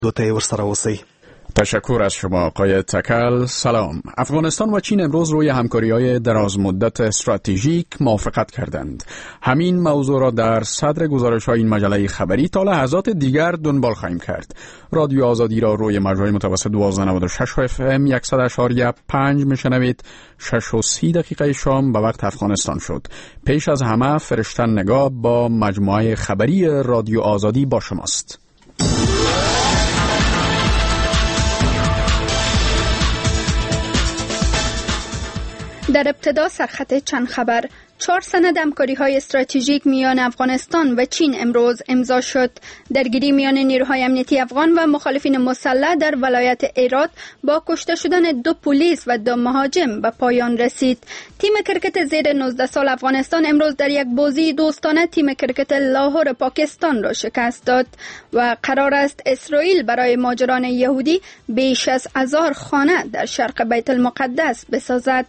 دوتای ورسره اوسئ. تشکر از شما آقای تکل. سلام. افغانستان و چین امروز روی همکاری‌های دراز مدت استراتژیک موافقت کردند. همین موضوع را در صدر گزارش‌های این مجله خبری تا لحظات دیگر دنبال خواهیم کرد. رادیو آزادی را روی موج‌های متوسط 1296 FM 100.5 میشنوید. 6:30 شام به وقت افغانستان شد. پیش از همه فرشتن نگاه با مجموعه خبری رادیو آزادی با شماست. در ابتدا سرخط چند خبر. 4 سند همکاری‌های استراتژیک میان افغانستان و چین امروز امضا شد. درگیری میان نیروهای امنیتی افغان و مخالفین مسلح در ولایت هرات با کشته شدن 2 پلیس و 2 مهاجم به پایان رسید. تیم کرکت زیر 19 سال افغانستان امروز در یک بازی دوستانه تیم کرکت لاهور پاکستان را شکست داد و قرار است اسرائیل برای مهاجران یهودی بیش از 1000 خانه در شرق بیت المقدس بسازد.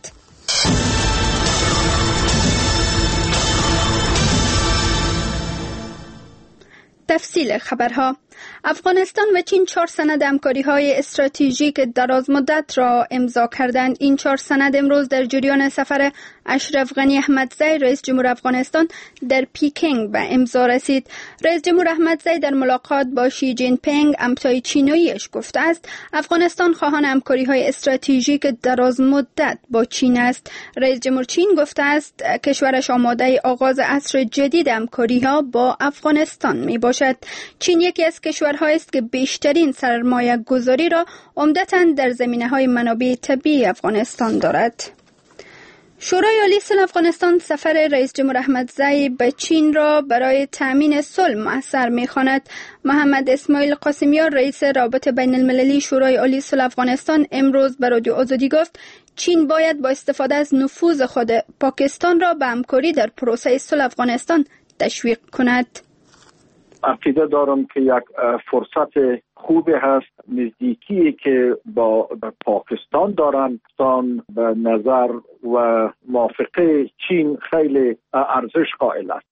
تفصیل خبرها. افغانستان و چین 4 سند همکاری‌های استراتژیک دراز مدت را امضا کردند. این 4 سند امروز در جریان سفر اشرف غنی احمدزی رئیس جمهور افغانستان در پیکینگ به امضا رسید. رئیس جمهور احمدزی در ملاقات با شی جین پینگ همتای چینیش گفته است افغانستان خواهان همکاری‌های استراتژیک دراز مدت با چین است. رئیس جمهور چین گفته است کشورش آماده آغاز عصر جدید همکاری‌ها با افغانستان میباشد. چین یکی از کشورهایی است که بیشترین سرمایه گذاری را عمدتاً در زمینه‌های منابع طبیعی افغانستان دارد. شورای عالی صلح افغانستان سفر رئیس جمهور احمدزی به چین را برای تأمین صلح مؤثر می‌خواند. محمد اسماعیل قاسمیار رئیس رابطه بین المللی شورای عالی صلح افغانستان امروز به رادیو آزادی گفت چین باید با استفاده از نفوذ خود پاکستان را به همکاری در پروسه صلح افغانستان تشویق کند. عقیده دارم که یک فرصت خوبی هست. نزدیکی که با پاکستان دارن به نظر و موافقه چین خیلی ارزش قائل است.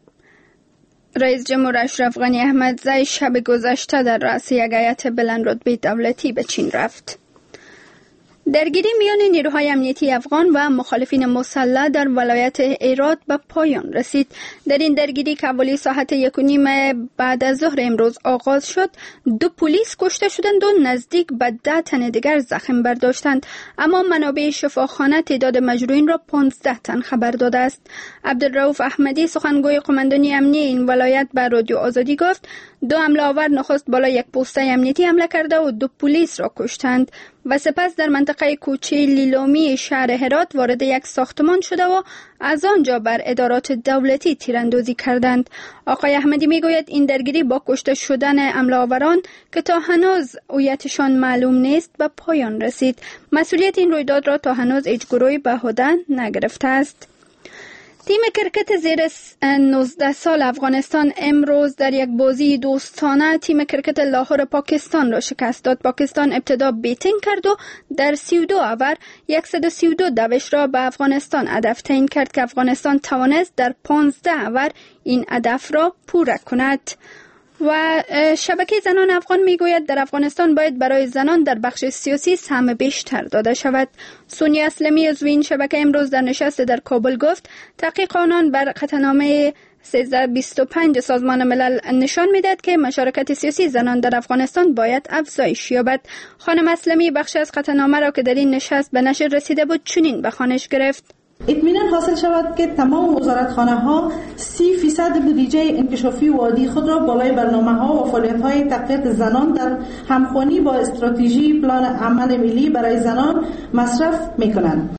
رئیس جمهور اشرف غنی احمدزی شب گذشته در رأس یک هیئت بلند رتبه دولتی به چین رفت. درگیری میان نیروهای امنیتی افغان و مخالفین مسلح در ولایت هرات به پایان رسید. در این درگیری که حوالی ساعت 1:30 بعد از ظهر امروز آغاز شد، 2 پلیس کشته شدند و نزدیک به 10 تن دیگر زخم برداشتند، اما منابع شفاخانه تعداد مجروحین را 15 تن خبر داده است. عبدالرؤوف احمدی سخنگوی قماندانی امنی این ولایت به رادیو آزادی گفت 2 حمله آور نخست بالا یک پوسته امنیتی حمله کرده و 2 پلیس را کشتند و سپس در منطقه کوچه لیلومی شهر هرات وارد یک ساختمان شده و از آنجا بر ادارات دولتی تیراندازی کردند. آقای احمدی میگوید این درگیری با کشته شدن حمله آوران که تا هنوز هویتشان معلوم نیست به پایان رسید. مسئولیت این رویداد را تا هنوز هیچ گروهی به عهده نگرفته است. تیم کرکت زیر 19 سال افغانستان امروز در یک بازی دوستانه تیم کرکت لاهور پاکستان را شکست داد. پاکستان ابتدا بیتینگ کرد و در 32 اوور 132 دوش را به افغانستان هدف تعیین کرد که افغانستان توانست در 15 اوور این هدف را پوره کند. و شبکه زنان افغان میگوید در افغانستان باید برای زنان در بخش سیاسی سهم بیشتر داده شود. سونی اسلمی عضو این شبکه امروز در نشست در کابل گفت تحقیق آنان بر قطعنامه 1325 سازمان ملل نشان میدهد که مشارکت سیاسی زنان در افغانستان باید افزایش یابد. خانم اسلمی بخش از قطعنامه را که در این نشست به نشر رسیده بود چنین به خوانش گرفت: اطمینان حاصل شود که تمام وزارتخانه‌ها 30% بودجه انکشافی وادی خود را بالای برنامه‌ها و فعالیت‌های تقویت زنان در همخوانی با استراتژی پلان عمل ملی برای زنان مصرف می‌کنند.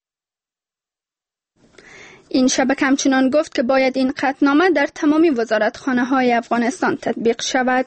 این شبکه همچنان گفت که باید این قطعنامه در تمامی وزارتخانه‌های افغانستان تطبیق شود.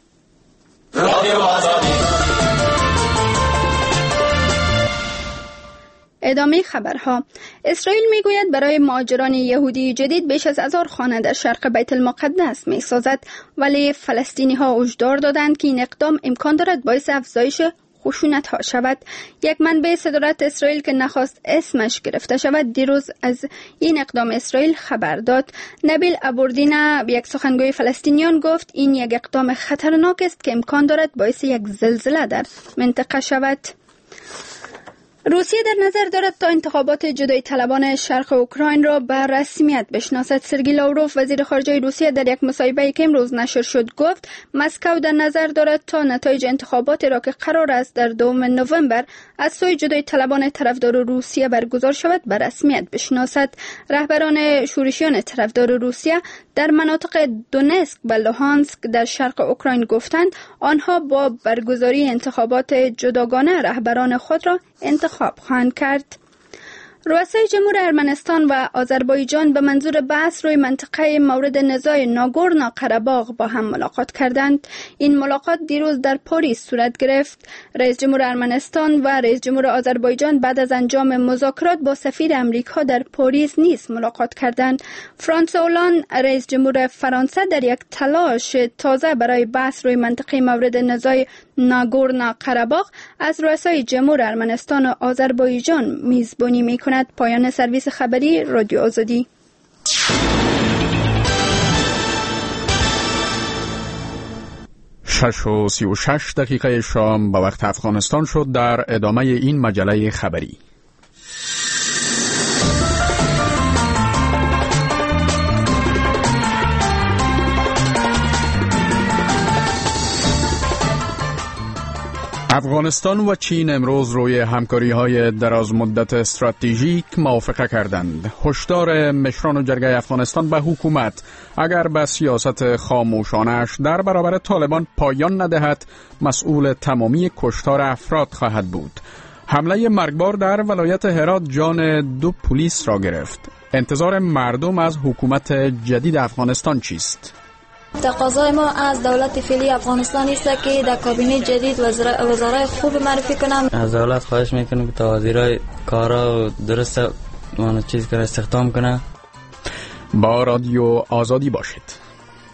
ادامه خبرها. اسرائیل میگوید برای مهاجران یهودی جدید بیش از 1000 خانه در شرق بیت المقدس میسازد، ولی فلسطینی ها هشدار دادند که این اقدام امکان دارد باعث افزایش خشونت ها شود. یک منبع صدارت اسرائیل که نخواست اسمش گرفته شود دیروز از این اقدام اسرائیل خبر داد. نبیل ابوردینه یک سخنگوی فلسطینیان گفت این یک اقدام خطرناک است که امکان دارد باعث یک زلزله در منطقه شود. روسیه در نظر دارد تا انتخابات جدایی طلبان شرق اوکراین را به رسمیت بشناسد. سرگئی لاوروف وزیر خارجه روسیه در یک مصاحبه‌ای که امروز نشر شد گفت مسکو در نظر دارد تا نتایج انتخابات را که قرار است در 2 نوامبر از سوی جدایی طلبان طرفدار روسیه برگزار شود به رسمیت بشناسد. رهبران شورشیان طرفدار روسیه در مناطق دونسک و لوهانسک در شرق اوکراین گفتند آنها با برگزاری انتخابات جداگانه رهبران خود را انتخاب خواهند کرد. رؤسای جمهور ارمنستان و آذربایجان به منظور بحث روی منطقه مورد نزاع ناگورنو قره‌باغ با هم ملاقات کردند. این ملاقات دیروز در پاریس صورت گرفت. رئیس جمهور ارمنستان و رئیس جمهور آذربایجان بعد از انجام مذاکرات با سفیر امریکا در پاریس نیز ملاقات کردند. فرانسوا هولند رئیس جمهور فرانسه در یک تلاش تازه برای بحث روی منطقه مورد نزاع ناگورنو قره‌باغ از رؤسای جمهور ارمنستان و آذربایجان میزبانی می‌کند. پایان سرویس خبری رادیو آزادی. 6:36 شام به وقت افغانستان شد. در ادامه این مجله خبری افغانستان و چین امروز روی همکاری‌های دراز مدت استراتژیک موافقه کردند. هشدار مشران جرگه افغانستان به حکومت اگر به سیاست خاموشانش در برابر طالبان پایان ندهد مسئول تمامی کشتار افراد خواهد بود. حمله مرگبار در ولایت هرات جان 2 پلیس را گرفت. انتظار مردم از حکومت جدید افغانستان چیست؟ تقاضای ما از دولت فعلی افغانستان است که در کابینه جدید وزرای خوب معرفی کنم. از دولت خواهش میکنم که تا وزیرای کارا درست چیز کنه استخدام کنه. با رادیو آزادی باشید.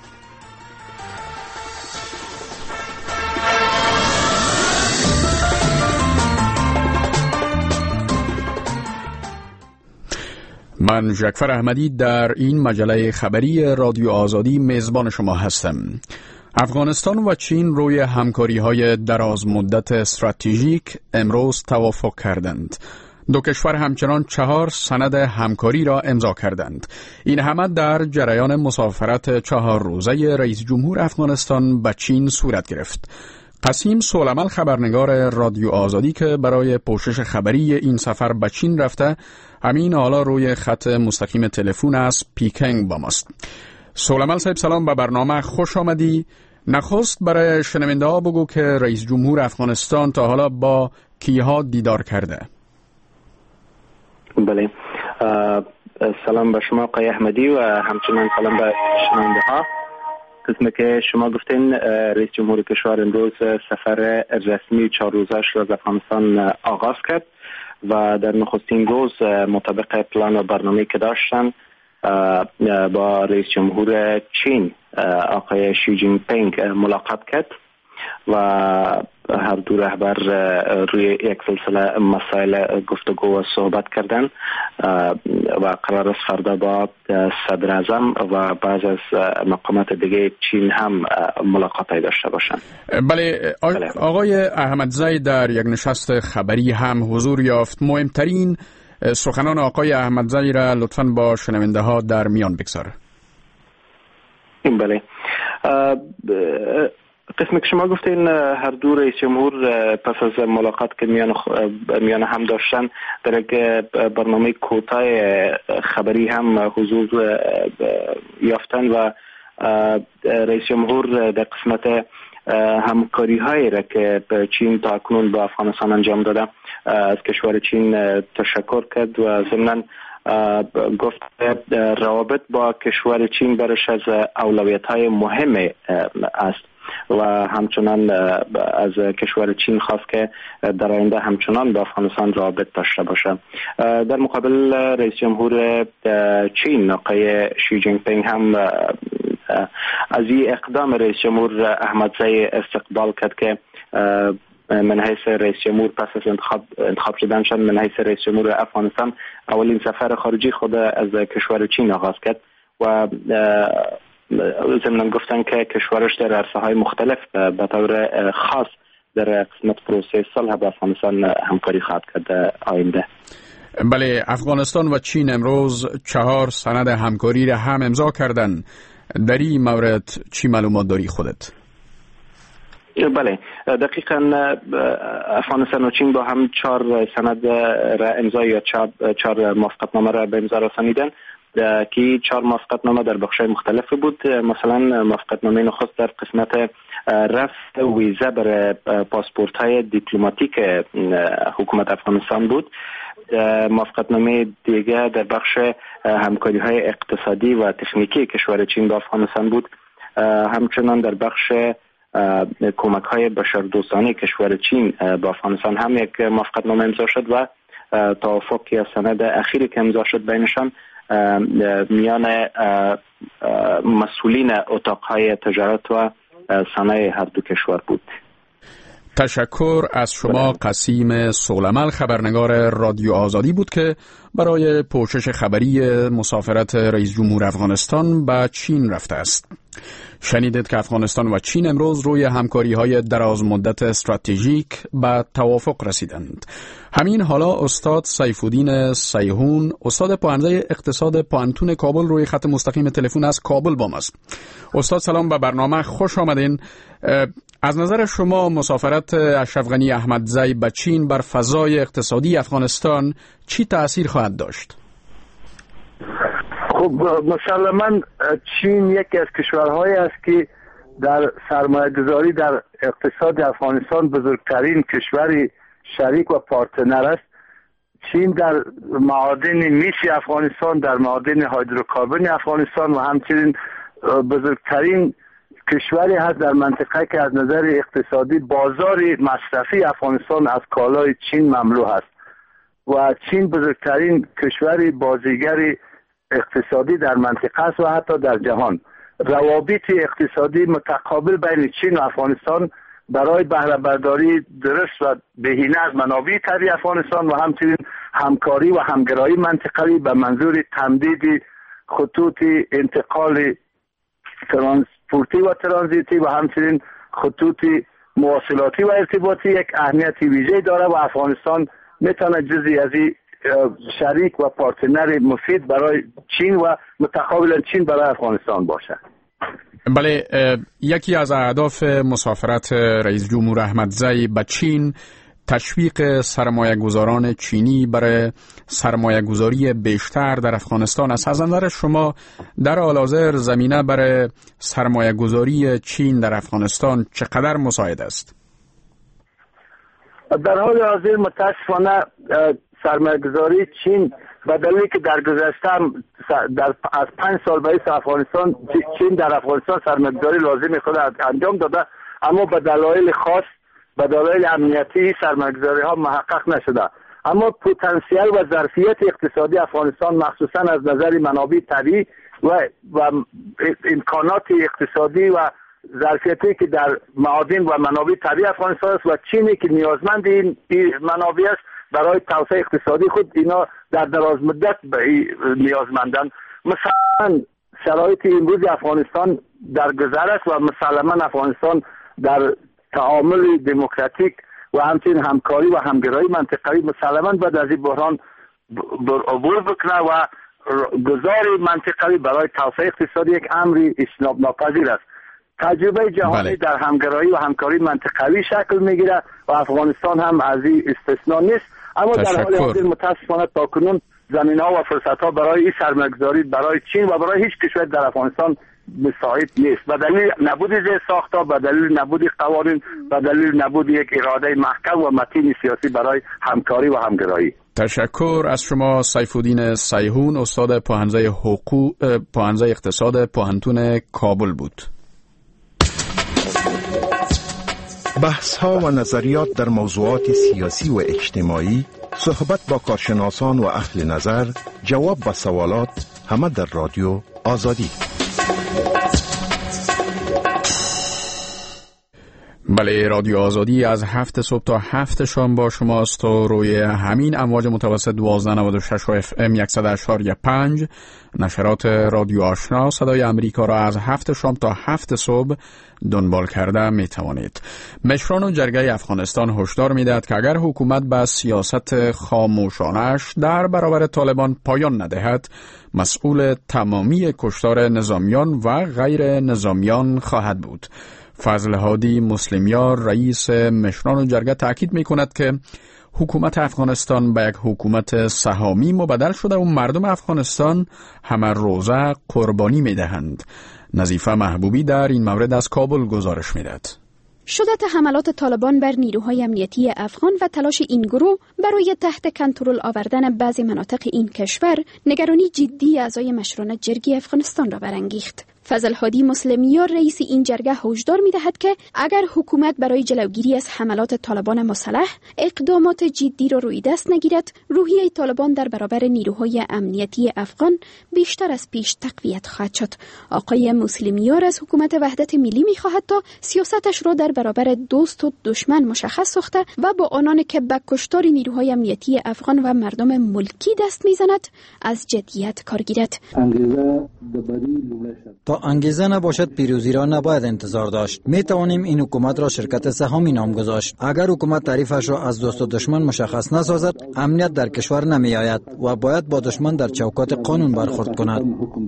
من جعفر احمدی در این مجله خبری رادیو آزادی میزبان شما هستم. افغانستان و چین روی همکاری‌های دراز مدت استراتژیک امروز توافق کردند. دو کشور همچنان 4 سند همکاری را امضا کردند. این همه در جریان مسافرت 4 روزه رئیس جمهور افغانستان به چین صورت گرفت. قاسم سلیمان خبرنگار رادیو آزادی که برای پوشش خبری این سفر به چین رفته همین حالا روی خط مستقیم تلفن از پیکنگ با ماست. سلیمان صاحب سلام، به برنامه خوش آمدی. نخست برای شنونده ها بگو که رئیس جمهور افغانستان تا حالا با کیها دیدار کرده؟ بله، سلام به شما آقای احمدی و همچنان سلام به شنونده ها. قسمی که شما گفتین رئیس جمهور کشور امروز سفر رسمی 4 روزش را از افغانستان آغاز کرد و در نخستین روز مطابق پلان و برنامه‌ای که داشتن با رئیس جمهور چین آقای شی جین پینگ ملاقات کرد و هر دو رهبر روی یک سلسله مسائل گفتگو و صحبت کردن و قرار است فردا با صدر اعظم و بعض از مقامات دیگه چین هم ملاقاتی داشته باشند. بله، آقای احمدزی در یک نشست خبری هم حضور یافت. مهمترین سخنان آقای احمدزی را لطفاً با شنونده ها در میان بگذار. بله، قسمی که شما گفتین هر دو رئیس جمهور پس از ملاقات که میان هم داشتن در یک برنامه کوتاه خبری هم حضور یافتن و رئیس جمهور در قسمت همکاری هایی را که چین تا اکنون با افغانستان انجام داده از کشور چین تشکر کرد و ضمناً گفت روابط با کشور چین برش از اولویت های مهم است و همچنان از کشور چین خواست که در آینده همچنان با افغانستان روابط داشته باشه. در مقابل رئیس جمهور چین آقای شی جین پینگ هم از این اقدام رئیس جمهور احمدزی استقبال کرد که من حیث رئیس جمهور پس از انتخاب شدنشان من حیث رئیس جمهور افغانستان اولین سفر خارجی خود از کشور چین آغاز کرد و ضمن گفتن که کشورش در عرصه‌های مختلف به طور خاص در قسمت پروسه صلح با افغانستان همکاری خواهد کرد آینده. بله، افغانستان و چین امروز 4 سند همکاری را هم امضا کردند. در این مورد چی معلومات داری خودت؟ بله، دقیقاً افغانستان و چین با هم 4 سند را امضا یا 4 موافقتنامه را به امضا رسانیدند که 4 موافقتنامه در بخش‌های مختلف بود. مثلا موافقتنامه نخست در قسمت رفع ویزه برای پاسپورت‌های دیپلماتیک حکومت افغانستان بود. موافقتنامه دیگر در بخش همکاری‌های اقتصادی و تکنیکی کشور چین با افغانستان بود. همچنان در بخش کمک‌های بشردوستانه کشور چین با افغانستان هم یک موافقتنامه امضا شد و توافق یا سند اخیری که امضا شد بینشان میان مسئولین اتاق‌های تجارت و صنایع هر دو کشور بود. تشکر از شما قسیم سولمل، خبرنگار رادیو آزادی بود که برای پوشش خبری مسافرت رئیس جمهور افغانستان به چین رفته است. شنیدید که افغانستان و چین امروز روی همکاری‌های دراز مدت استراتژیک به توافق رسیدند. همین حالا استاد سیفالدین سیحون، استاد پوهنځی اقتصاد پوهنتون کابل، روی خط مستقیم تلفن از کابل با ماست. استاد سلام، به برنامه خوش آمدین. از نظر شما مسافرت اشرف غنی احمدزی به چین بر فضای اقتصادی افغانستان چی تأثیر خواهد داشت؟ خب مسلماً چین یکی از کشورهایی است که در سرمایه‌گذاری در اقتصاد افغانستان بزرگترین کشوری شریک و پارتنر است. چین در معادن میش افغانستان، در معادن هیدروکاربن افغانستان و همچنین بزرگترین کشوری هست در منطقه که از نظر اقتصادی بازار مصرفی افغانستان از کالای چین مملو است و چین بزرگترین کشوری بازیگر اقتصادی در منطقه است و حتی در جهان. روابط اقتصادی متقابل بین چین و افغانستان برای بهره برداری درست و بهینه از منابع طبیعی افغانستان و همچنین همکاری و همگرایی منطقه‌ای به منظور تمدید خطوط انتقال ترانسپورتی و ترانزیتی و همچنین خطوط مواصلاتی و ارتباطی یک اهمیت ویژه‌ای داره و افغانستان میتونه جزئی از این شریک و پارتنر مفید برای چین و متقابلا چین برای افغانستان باشه. بله، یکی از اهداف مسافرت رئیس جمهور احمدزی به چین تشویق سرمایه‌گذاران چینی برای سرمایه‌گذاری بیشتر در افغانستان است. از نظر شما در حال حاضر زمینه برای سرمایه‌گذاری چین در افغانستان چقدر مساعد است؟ در حال حاضر متاسفانه سرمایه‌گذاری چین به دلیلی که در گذشته از 5 سال بعد افغانستان چین در افغانستان سرمایه‌گذاری لازم خود انجام داده، اما به دلایل خاص، به دلایل امنیتی سرمایه‌گذاری ها محقق نشده. اما پتانسیل و ظرفیت اقتصادی افغانستان مخصوصا از نظر منابع طبیعی و امکانات اقتصادی و ظرفیتی که در معادن و منابع طبیعی افغانستان است و چینی که نیازمند این منابع است برای توسعه اقتصادی خود، اینا در دراز مدت نیازمندند. مثلا شرایط امروز افغانستان در گذر است و مسلما افغانستان در تعامل دموکراتیک و همچنین همکاری و همگرایی منطقه‌ای مسلما بعد از این بحران عبور بکنه و گذار منطقه‌ای برای توسعه اقتصادی یک امر اجتناب ناپذیر است. تجربه جهانی در همگرایی و همکاری منطقه‌ای شکل میگیره و افغانستان هم از این استثنا نیست. اما در حال حاضر متاسفانه تاکنون زمینه‌ها و فرصت‌ها برای این سرمایه‌گذاری برای چین و برای هیچ کشور در افغانستان مساعد نیست، به دلیل نبود زیرساخت‌ها، به دلیل نبود قوانین، به دلیل نبود یک اراده محکم و متین سیاسی برای همکاری و همگرایی. تشکر از شما سیفالدین سیحون، استاد پوهنځی اقتصاد پوهنتون کابل بود. بحث‌ها و نظریات در موضوعات سیاسی و اجتماعی، صحبت با کارشناسان و اهل نظر، جواب به سوالات، همه در رادیو آزادی. بله، رادیو آزادی از 7 صبح تا 7 شام با شماست و روی همین امواج متوسط 1296 و FM 100.5 نشرات رادیو آشنا صدای امریکا را از 7 شام تا 7 صبح دنبال کرده می توانید. مشران و جرگه افغانستان هشدار می دهد که اگر حکومت به سیاست خاموشانش در برابر طالبان پایان ندهد، مسئول تمامی کشتار نظامیان و غیر نظامیان خواهد بود. فضل هادی مسلمیار رئیس مشران و جرگه تأکید می کند که حکومت افغانستان به یک حکومت سهامی مبدل شده و مردم افغانستان همه روزه قربانی می دهند. نظیفه محبوبی در این مورد از کابل گزارش می دهد. شدت حملات طالبان بر نیروهای امنیتی افغان و تلاش این گروه برای تحت کنترل آوردن بعضی مناطق این کشور نگرانی جدی اعضای مشران جرگه افغانستان را برانگیخت. فضل هادی مسلمیار رئیس این جرگه هشدار می‌دهد که اگر حکومت برای جلوگیری از حملات طالبان مسلح اقدامات جدی را روی دست نگیرد، روحیه طالبان در برابر نیروهای امنیتی افغان بیشتر از پیش تقویت خواهد شد. آقای مسلمیار از حکومت وحدت ملی می‌خواهد تا سیاستش را در برابر دوست و دشمن مشخص ساخته و با آنان که به کشتار نیروهای امنیتی افغان و مردم ملکی دست می‌زند از جدیت کار گیرد. تا انگیزه نباشد پیروزی را نباید انتظار داشت. می توانیم این حکومت را شرکت سهامی نام گذاشت. اگر حکومت تعریفش را از دوست و دشمن مشخص نسازد، امنیت در کشور نمی آید و باید با دشمن در چوکات قانون برخورد کند.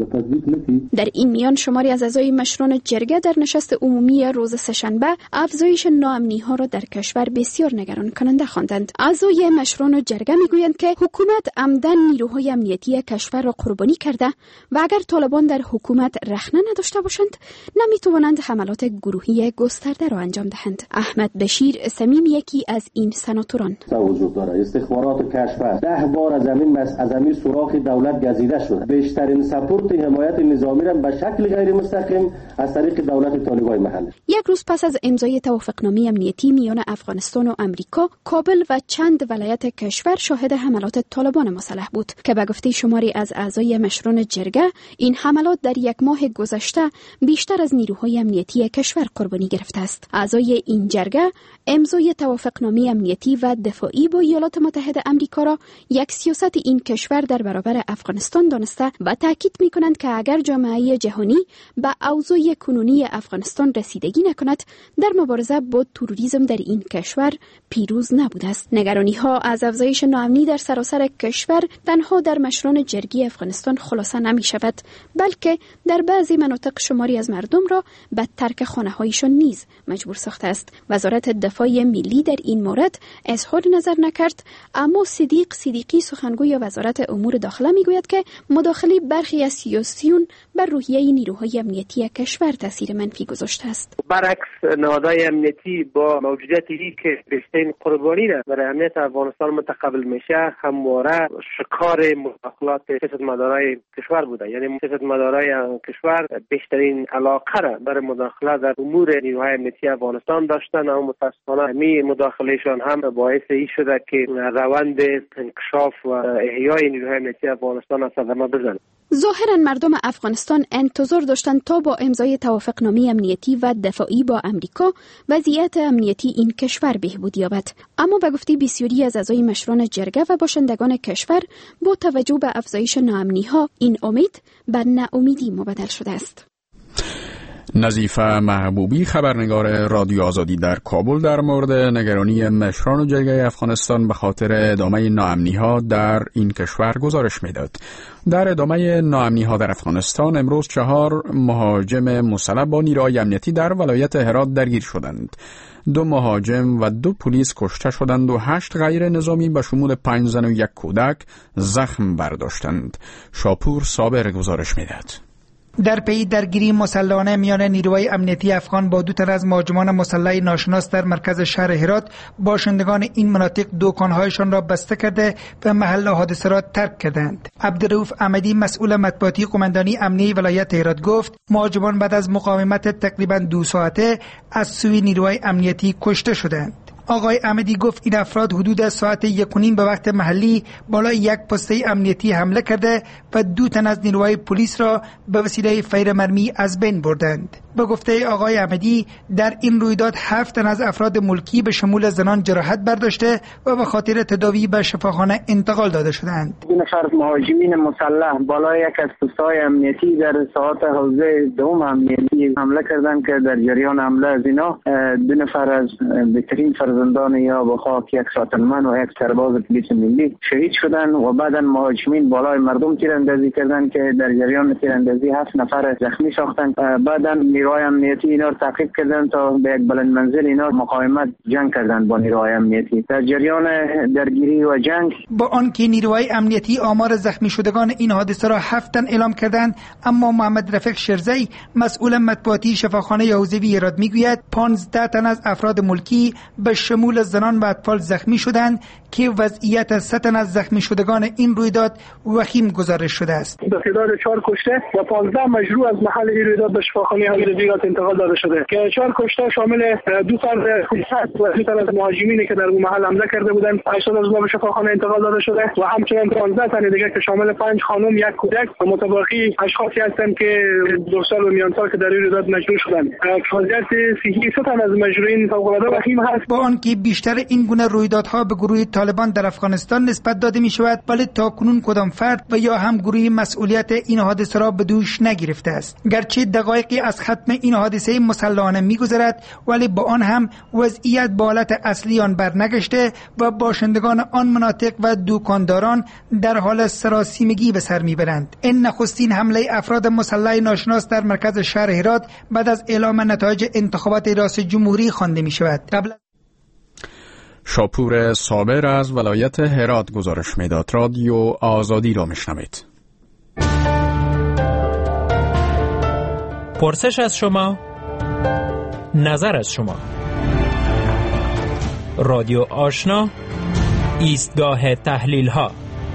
در این میان شماری از اعضای مشران جرگه در نشست عمومی روز سه‌شنبه افزایش ناامنی‌ها را در کشور بسیار نگران کننده خواندند. اعضای مشران جرگه میگویند که حکومت عمدن نیروهای امنیتی کشور را قربانی کرده و اگر طالبان در حکومت رخنه نداشته باشند نمیتوانند حملات گروهی گسترده را انجام دهند. احمد بشیر صمیم یکی از این سناتوران وجود داره. استخبارات کشور 10 بار از زمین سوراخ دولت گزیده شده. بیشترین سپورت حمایت نظامی را به شکل غیر مستقیم از طریق دولت طالبان محلی. یک روز پس از امضای توافقنامه امنیتی میان افغانستان و امریکا، کابل و چند ولایت کشور شاهد حملات طالبان مسلح بود که به گفته شماری از اعضای مشران جرگه این حملات در یک ماه گذشته بیشتر از نیروهای امنیتی کشور قربانی گرفته است. اعضای این جرگه امضای توافقنامه امنیتی و دفاعی با ایالات متحده آمریکا را یک سیاست این کشور در برابر افغانستان دانسته و تاکید می‌کنند که اگر جامعه جهانی به اوضاع کنونی افغانستان رسیدگی نکند، در مبارزه با تروریسم در این کشور پیروز نبوده است. نگرانی‌ها از افزایش ناامنی در سراسر کشور تنها در مشران جرگه افغانستان خلاصه نمی‌شود، بلکه در بعضی مناطق شماری از مردم را به ترک خانه‌هایشان نیز مجبور ساخته است. وزارت دفاع ملی در این مورد اظهار نظر نکرد، اما صدیقی سخنگوی وزارت امور داخله میگوید که مداخله برخی از سیاسیون بر روحیه نیروهای امنیتی کشور تاثیر منفی گذاشته است. برعکس نهادهای امنیتی با موجودیتی که بیشترین قربانی را برای امنیت افغانستان متقبل میشه، همواره شکار مداخلات سیاستمدارای کشور بوده. یعنی سیاستمدارای کشور بیشترین علاقه را برای مداخله در امور نیروهای امنیتی افغانستان داشتن، اما متاسفانه همین مداخلهشان هم باعث این شده که روند انکشاف و احیای نیروهای امنیتی افغانستان از صدمه بزنه. ظاهرا مردم افغانستان انتظار داشتند تا با امضای توافقنامه امنیتی و دفاعی با امریکا وضعیت امنیتی این کشور بهبود یابد، اما به گفته بسیاری از اعضای مشران جرگه و باشندگان کشور با توجه به افزایش ناامنی‌ها این امید به ناامیدی مبدل شده است. نظیفه محبوبی خبرنگار رادیو آزادی در کابل در مورد نگرانی مشران و جرگه افغانستان به خاطر ادامه ناامنی‌ها در این کشور گزارش می‌داد. در ادامه ناامنی‌ها در افغانستان امروز 4 مهاجم مسلح با نیروهای امنیتی در ولایت هرات درگیر شدند. 2 مهاجم و 2 پلیس کشته شدند و 8 غیر نظامی به شمول 5 زن و 1 کودک زخم برداشتند. شاپور صابر گزارش می‌دهد. در پی درگیری مسلحانه میان نیروهای امنیتی افغان با 2 تن از مهاجمان مسلح ناشناس در مرکز شهر هرات، باشندگان این مناطق دکان‌هایشان را بسته کرده و محل حادثه را ترک کردند. عبدالرؤوف احمدی مسئول مطبوعاتی قماندانی امنیه ولایت هرات گفت مهاجمان بعد از مقاومت تقریباً 2 ساعته از سوی نیروهای امنیتی کشته شدند. آقای احمدی گفت این افراد حدود ساعت 1:30 به وقت محلی بالای یک پسته امنیتی حمله کرده و 2 تن از نیروهای پلیس را به وسیله فیر مرمی از بین بردند. به گفته آقای احمدی در این رویداد 7 تن از افراد ملکی به شمول زنان جراحت برداشته و به خاطر تداوی به شفاخانه انتقال داده شدند. 2 نفر مهاجمین مسلح بالای یک از پست‌های امنیتی در ساعت حوزه دوم امنیتی حمله کردند که در جریان حمله از اینا 2 نفر از بهترین فرزندان یا به خاک یک ساتنمن و یک سرباز پلیس ملی شهید شدند و بعدا مهاجمین بالای مردم تیراندازی کردند که در جریان تیراندازی 7 نفر زخمی ساختند. بعدا نیروهای امنیتی اینا رو تعقیب کردند تا به یک بلند منزل اینا مقاومت جنگ کردند با نیروهای امنیتی. در جریان درگیری و جنگ با آنکه نیروهای امنیتی آمار زخمی شدگان این حادثه را 7 تن اعلام کردند، اما محمد رفیق شرزی مسئول مطبوعاتی شفاخانه حوزوی هرات میگوید 15 تن از افراد ملکی به شمول زنان و اطفال زخمی شدند که وضعیت 3 تن از زخمی شدگان این رویداد وخیم گزارش شده است. به تعداد 4 کشته و 15 مجروح از محل این رویداد به شفاخانه حوزوی هرات انتقال داده شده که 4 کشته شامل 2 تن پلیس و 2 تن از مهاجمینی که در اون محل حمله کرده بودند 80 از اونها به شفاخانه انتقال داده شده و همچنین 15 تن دیگه که شامل 5 خانم 1 کودک و متباقی اشخاصی هستند که 2 سال و میان سال که در این رویداد مجروح شدند. وضعیت صحی 3 تن از مجروحین فوق‌العاده وخیم هست. با آنکه بیشتر این گونه رویدادها به گروه طالبان در افغانستان نسبت داده می شود، ولی تاکنون کدام فرد و یا هم گروهی مسئولیت این حادثه را به دوش نگرفته است. گرچه دقایقی از ختم این حادثه مسلحانه می‌گذرد، ولی با آن هم وضعیت به حالت اصلی آن برنگشته و باشندگان آن مناطق و دکانداران در حال سراسیمگی به سر میبرند. این نخستین حمله افراد مسلح ناشناس در مرکز شهر هرات بعد از اعلام نتایج انتخابات ریاست جمهوری خوانده می شود. شاپور صابر از ولایت هرات گزارش میداد. رادیو آزادی را میشنوید. پرسش از شما، نظر از شما. رادیو آشنا، ایستگاه تحلیل ها.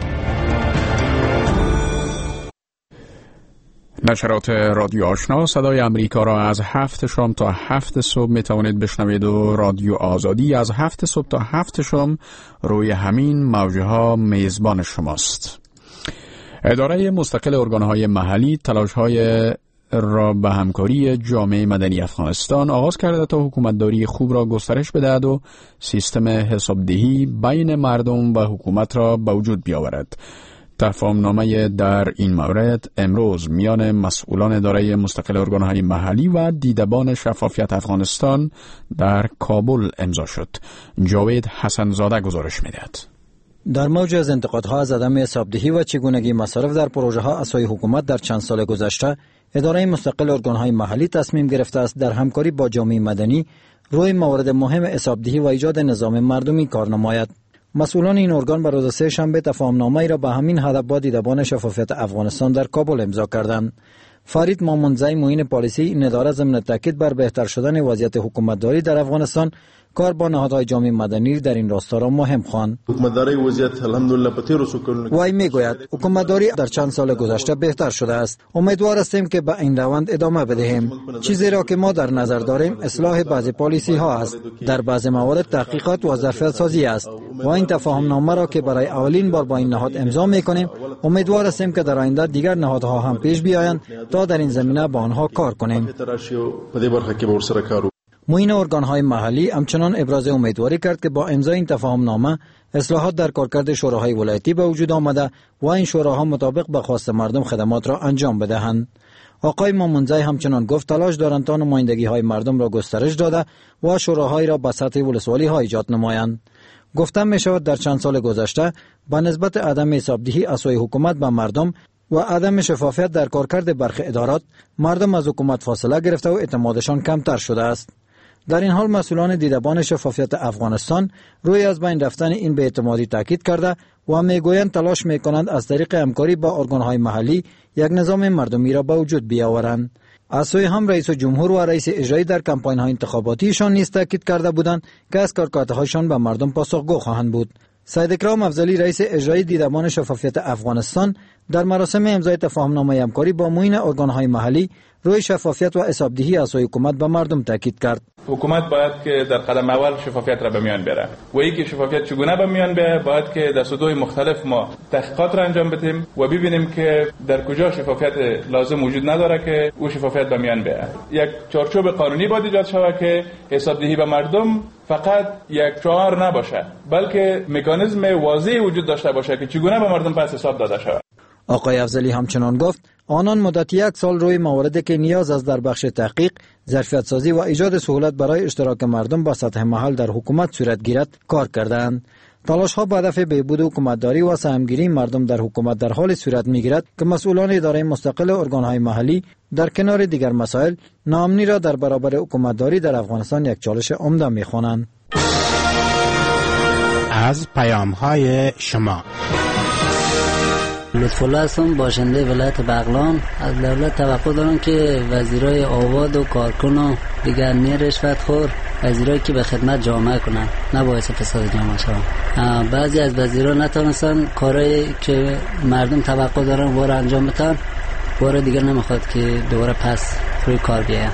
نشرات رادیو آشنا صدای امریکا را از 7 شام تا 7 صبح می توانید بشنوید و رادیو آزادی از 7 صبح تا 7 شام روی همین موجه ها میزبان شماست. اداره مستقل ارگانهای محلی تلاش‌های را به همکاری جامعه مدنی افغانستان آغاز کرده تا حکومتداری خوب را گسترش بدهد و سیستم حسابدهی بین مردم و حکومت را به وجود بیاورد. تفاهمنامه در این مورد امروز میان مسئولان اداره مستقل ارگانهای محلی و دیدبان شفافیت افغانستان در کابل امضا شد. جاوید حسنزاده گزارش می‌دهد. در موج از انتقادها از عدم حسابدهی و چگونگی مصارف در پروژه ها از سوی حکومت در چند سال گذشته، اداره مستقل ارگانهای محلی تصمیم گرفته است در همکاری با جامعه مدنی روی موارد مهم حسابدهی و ایجاد نظام مردمی کار نماید. مسئولان این ارگان بر روز سه شنبه تفاهمنامه‌ای را به همین هدف با دیدبان شفافیت افغانستان در کابل امضا کردند. فرید مامونزی معین پالیسی این اداره ضمن تاکید بر بهتر شدن وضعیت حکومتداری در افغانستان کار با نهادهای جامعه مدنی در این راستا را مهم خواند. حکومتداری وضعیت الحمدلله په تیرو سو کلونو وی میگوید حکومتداری در چند سال گذشته بهتر شده است. امیدوار هستیم که به این روند ادامه بدهیم. چیزی را که ما در نظر داریم اصلاح بعضی پالیسی ها است. در بعضی موارد تحقیقات و ظرفیت سازی است و این تفاهمنامه را که برای اولین بار با این نهاد امضا میکنیم امیدوار هستیم که در آینده دیگر نهادها هم پیش بیایند تا در این زمینه با آنها کار کنیم. معین ارگانهای محلی همچنان ابراز امیدواری کرد که با امضای این تفاهمنامه اصلاحات در کارکرد شوراهای ولایتی به وجود آمده و این شوراها مطابق به خواست مردم خدمات را انجام بدهند. آقای مامونزی همچنان گفت تلاش دارند تا نمایندگی های مردم را گسترش داده و شوراهای را به سطح ولسوالی ها ایجاد نمایند. گفتم می شود در چند سال گذشته به نسبت عدم حسابدهی از سوی حکومت به مردم و عدم شفافیت در کارکرد برخی ادارات مردم از حکومت فاصله گرفته و اعتمادشان کمتر شده است. در این حال مسئولان دیدبان شفافیت افغانستان روی از بین رفتن این بی‌اعتمادی تاکید کرده و میگویند تلاش میکنند از طریق همکاری با ارگانهای محلی یک نظام مردمی را به وجود بیاورند. از سوی هم رئیس جمهور و رئیس اجرایی در کمپاین‌های انتخاباتیشان نیز تاکید کرده بودند که از کارکردهایشان به مردم پاسخگو خواهند بود. سید اکرام افضلی رئیس اجرایی دیدبان شفافیت افغانستان در مراسم امضای تفاهمنامه همکاری با معین ارگان‌های محلی روی شفافیت و حسابدهی از سوی حکومت به مردم تاکید کرد. حکومت باید که در قدم اول شفافیت را به میان بره و اینکه شفافیت چگونه به میان بیاید باید که در سطوح مختلف ما تحقیقات را انجام بدیم و ببینیم که در کجا شفافیت لازم وجود نداره که او شفافیت به میان بیاید. یک چارچوب قانونی باید ایجاد شود که حسابدهی به مردم فقط یک شعار نباشه بلکه مکانیزم واضحی وجود داشته باشه که چگونه به مردم پس حساب داده شود. آقای افضلی همچنان گفت آنان مدت 1 سال روی مواردی که نیاز است در بخش تحقیق، ظرفیت سازی و ایجاد سهولت برای اشتراک مردم با سطح محل در حکومت صورت گیرد کار کردند. تلاش ها به هدف بهبود حکومتداری و سهمگیری مردم در حکومت در حال صورت میگیرد که مسئولان اداره مستقل ارگان‌های محلی در کنار دیگر مسائل ناامنی را در برابر حکومتداری در افغانستان یک چالش عمده می‌خوانند. از پیام‌های شما لطف‌الله هستم، باشنده ولایت بغلان. از دولت توقع دارم که وزیرای آباد و کارکن و دیگر امنی رشوتخور، وزیرایی که به خدمت جامعه کنن، نه باعث فساد جامعه شوند. بعضی از وزیرا نتونستن کارایی که مردم توقع دارن وارد انجام بدن، بار دیگر نمیخواد که دوباره پس روی کار بیاید.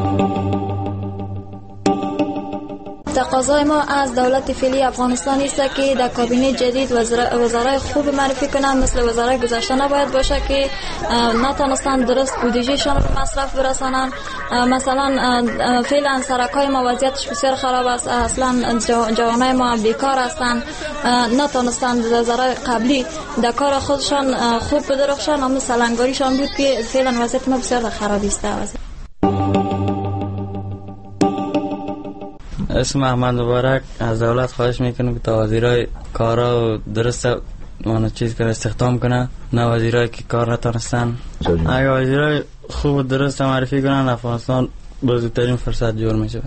تقاضای ما از دولت فعلی افغانستان است که در کابینه جدید وزرای خوب معرفی کنند، مثل وزرای گذشته نباید باشه که نتونستند درست بودجهشان رو به مصرف برسانند. مثلا فعلا سرکای ما وضعیتش بسیار خراب است، اصلا جوانای ما بیکار هستند، نتونستند وزرای قبلی در کار خودشان خوب بدرخشند، اما سلنگاریشان بود که فعلا وضعیت ما بسیار خراب است. اسم احمد مبارک. از دولت خواهش میکنم که تا وزیرای کارا درست چیز کنه، استخدام کنه، نه وزیرایی که کار نتونستن. اگه وزیرای خوب درست معرفی کنن، افغانستان با زودترین فرصت جور میشه.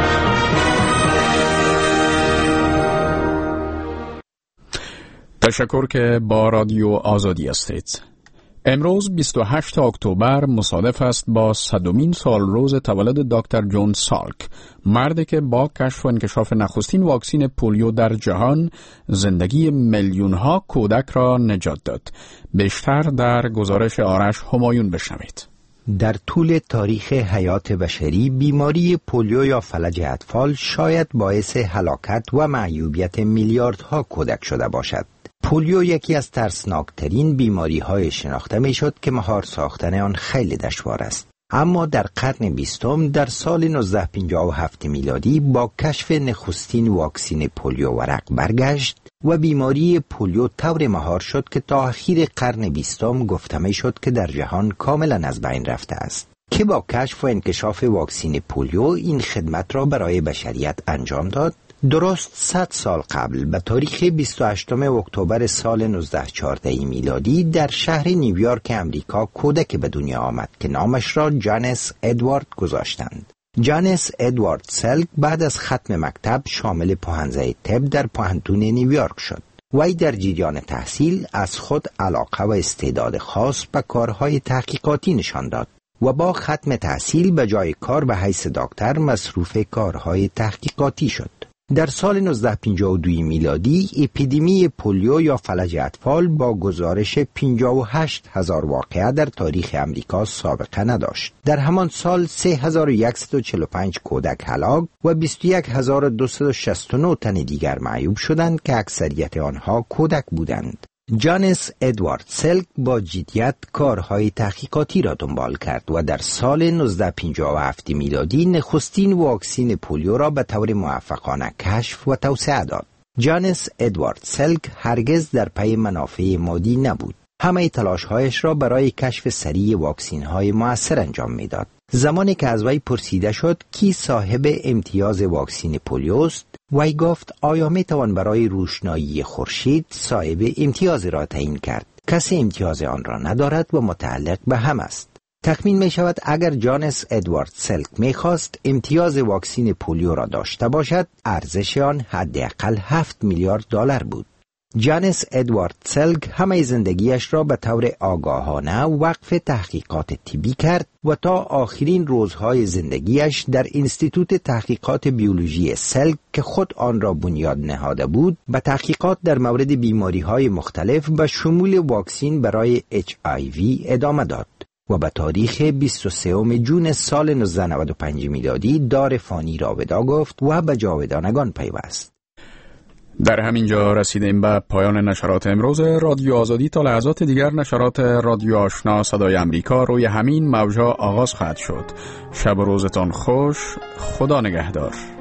تشکر که با رادیو آزادی هستید. امروز 28 اکتبر مصادف است با 100مین سال روز تولد دکتر جون سالک، مردی که با کشف و انکشاف نخستین واکسین پولیو در جهان زندگی میلیون ها کودک را نجات داد. بیشتر در گزارش آرش همایون بشنوید. در طول تاریخ حیات بشری بیماری پولیو یا فلج اطفال شاید باعث هلاکت و معیوبیت میلیاردها کودک شده باشد. پولیو یکی از ترسناکترین بیماری‌های شناخته می‌شد که مهار ساختن آن خیلی دشوار است. اما در قرن 20 در سال 1957 میلادی با کشف نخستین واکسین پولیو ورق برگشت و بیماری پولیو طور مهار شد که تا اخیر قرن 20 گفته می‌شد که در جهان کاملا از بین رفته است. که با کشف و انکشاف واکسین پولیو این خدمت را برای بشریت انجام داد. درست 100 سال قبل به تاریخ 28 اکتبر سال 1914 میلادی در شهر نیویورک امریکا کودک به دنیا آمد که نامش را جانس ادوارد گذاشتند. جانس ادوارد سلک بعد از ختم مکتب شامل پوهنځی طب در پوهنتون نیویورک شد. وی در جریان تحصیل از خود علاقه و استعداد خاص به کارهای تحقیقاتی نشان داد و با ختم تحصیل به جای کار به حیث دکتر مصروف کارهای تحقیقاتی شد. در سال 1952 میلادی اپیدمی پولیو یا فلج اطفال با گزارش 58,000 واقعه در تاریخ امریکا سابقه نداشت. در همان سال 3145 کودک هلاک و 21,269 تن دیگر معیوب شدند که اکثریت آنها کودک بودند. جانس ادوارد سلک با جدیت کارهای تحقیقاتی را دنبال کرد و در سال 1957 میلادی نخستین واکسین پولیو را به طور موفقانه کشف و توسعه داد. جانس ادوارد سلک هرگز در پی منافع مادی نبود. همه تلاش‌هایش را برای کشف سریع واکسین‌های مؤثر انجام می‌داد. زمانی که از وی پرسیده شد کی صاحب امتیاز واکسین پولیوست، وی گفت آیا میتوان برای روشنایی خورشید صاحب امتیاز را تعیین کرد؟ کسی امتیاز آن را ندارد و متعلق به هم است. تخمین می شود اگر جانس ادوارد سلک میخواست امتیاز واکسین پولیو را داشته باشد، ارزش آن حداقل $7 میلیارد بود. جانس ادوارد سلگ همه زندگیش را به طور آگاهانه وقف تحقیقات طبی کرد و تا آخرین روزهای زندگیش در انستیتوت تحقیقات بیولوژی سلگ که خود آن را بنیاد نهاده بود به تحقیقات در مورد بیماری‌های مختلف به شمول واکسین برای HIV ادامه داد و به تاریخ 23 جون سال 1995 میلادی دار فانی را ودا گفت و به جاودانگان پیوست. در همین جا رسیدیم به پایان نشرات امروز رادیو آزادی. تا لحظات دیگر نشرات رادیو آشنا صدای امریکا روی همین موج‌ها آغاز خواهد شد. شب و روزتان خوش. خدا نگهدار.